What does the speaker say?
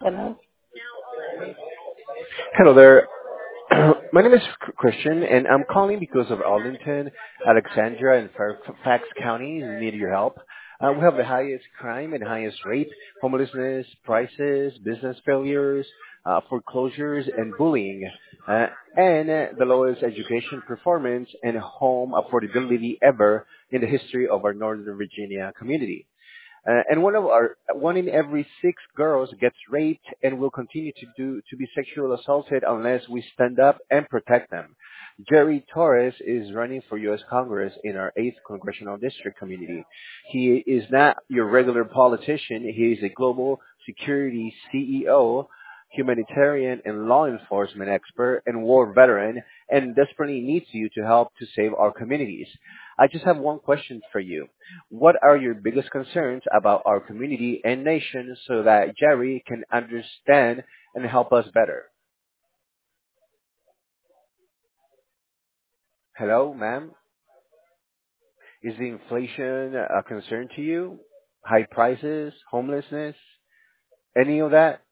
Hello. Hello there. My name is Christian, and I'm calling because of Arlington, Alexandria, and Fairfax counties need your help. We have the highest crime and highest rate, homelessness, prices, business failures, foreclosures, and bullying, and the lowest education performance and home affordability ever in the history of our Northern Virginia community. And one in every six girls gets raped and will continue to be sexually assaulted unless we stand up and protect them. Jerry Torres is running for U.S. Congress in our 8th congressional district community. He is not your regular politician. He is a global security CEO, humanitarian and law enforcement expert, and war veteran, and desperately needs you to help to save our communities. I just have one question for you. What are your biggest concerns about our community and nation so that Jerry can understand and help us better? Hello, ma'am. Is the inflation a concern to you? High prices, homelessness, any of that?